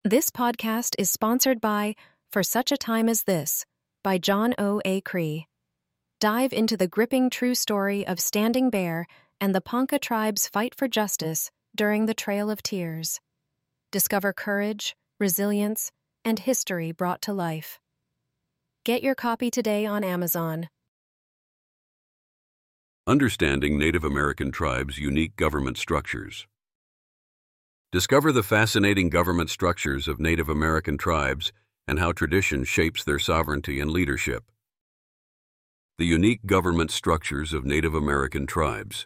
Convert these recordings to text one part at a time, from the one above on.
This podcast is sponsored by For Such a Time as This by John O.A. Cree. Dive into the gripping true story of Standing Bear and the Ponca tribe's fight for justice during the Trail of Tears. Discover courage, resilience, and history brought to life. Get your copy today on Amazon. Understanding Native American Tribes' Unique Government Structures. Discover the fascinating government structures of Native American tribes and how tradition shapes their sovereignty and leadership. The unique government structures of Native American tribes.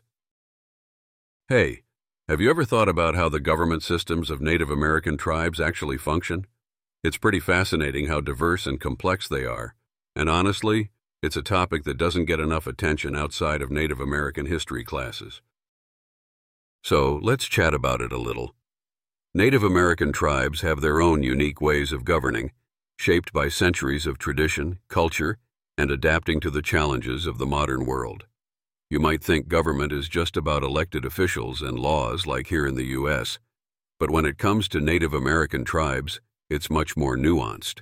Hey, have you ever thought about how the government systems of Native American tribes actually function? It's pretty fascinating how diverse and complex they are, and honestly, it's a topic that doesn't get enough attention outside of Native American history classes. So, let's chat about it a little. Native American tribes have their own unique ways of governing, shaped by centuries of tradition, culture, and adapting to the challenges of the modern world. You might think government is just about elected officials and laws like here in the U.S., but when it comes to Native American tribes, it's much more nuanced.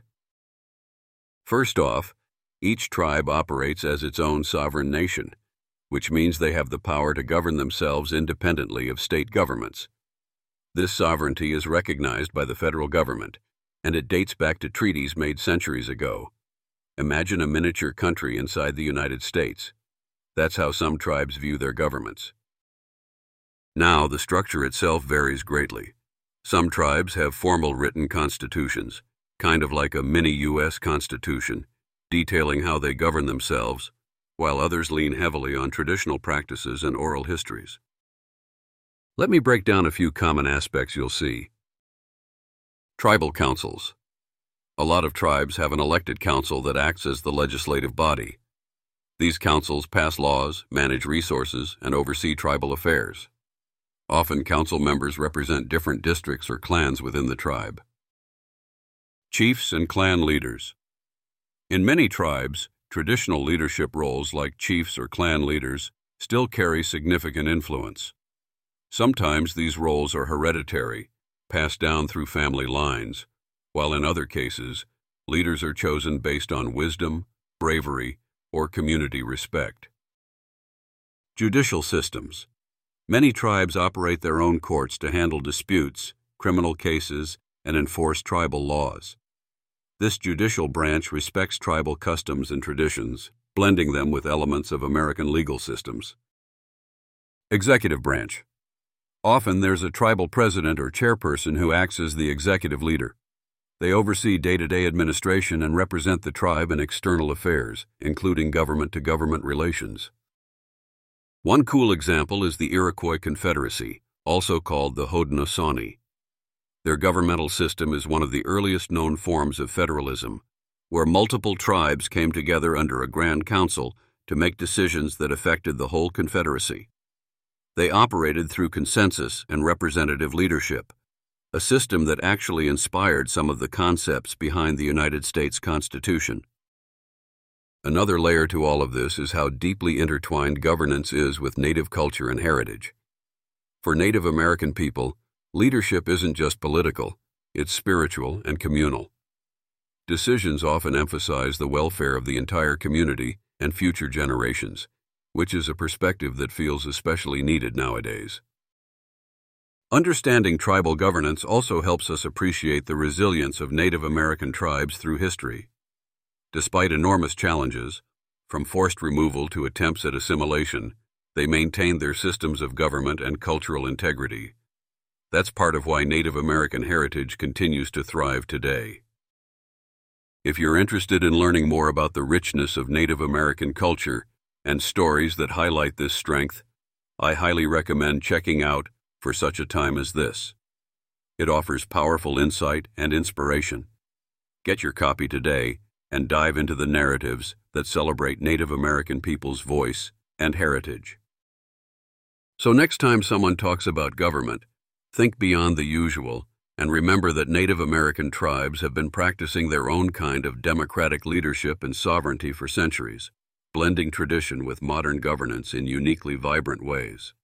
First off, each tribe operates as its own sovereign nation, which means they have the power to govern themselves independently of state governments. This sovereignty is recognized by the federal government, and it dates back to treaties made centuries ago. Imagine a miniature country inside the United States. That's how some tribes view their governments. Now, the structure itself varies greatly. Some tribes have formal written constitutions, kind of like a mini U.S. Constitution, detailing how they govern themselves, while others lean heavily on traditional practices and oral histories. Let me break down a few common aspects you'll see. Tribal councils. A lot of tribes have an elected council that acts as the legislative body. These councils pass laws, manage resources, and oversee tribal affairs. Often council members represent different districts or clans within the tribe. Chiefs and clan leaders. In many tribes, traditional leadership roles like chiefs or clan leaders still carry significant influence. Sometimes these roles are hereditary, passed down through family lines, while in other cases, leaders are chosen based on wisdom, bravery, or community respect. Judicial systems. Many tribes operate their own courts to handle disputes, criminal cases, and enforce tribal laws. This judicial branch respects tribal customs and traditions, blending them with elements of American legal systems. Executive branch. Often there's a tribal president or chairperson who acts as the executive leader. They oversee day-to-day administration and represent the tribe in external affairs, including government-to-government relations. One cool example is the Iroquois Confederacy, also called the Haudenosaunee. Their governmental system is one of the earliest known forms of federalism, where multiple tribes came together under a grand council to make decisions that affected the whole confederacy. They operated through consensus and representative leadership, a system that actually inspired some of the concepts behind the United States Constitution. Another layer to all of this is how deeply intertwined governance is with Native culture and heritage. For Native American people, leadership isn't just political, it's spiritual and communal. Decisions often emphasize the welfare of the entire community and future generations, which is a perspective that feels especially needed nowadays. Understanding tribal governance also helps us appreciate the resilience of Native American tribes through history. Despite enormous challenges, from forced removal to attempts at assimilation, they maintained their systems of government and cultural integrity. That's part of why Native American heritage continues to thrive today. If you're interested in learning more about the richness of Native American culture and stories that highlight this strength, I highly recommend checking out For Such a Time as This. It offers powerful insight and inspiration. Get your copy today and dive into the narratives that celebrate Native American people's voice and heritage. So next time someone talks about government, think beyond the usual and remember that Native American tribes have been practicing their own kind of democratic leadership and sovereignty for centuries, blending tradition with modern governance in uniquely vibrant ways.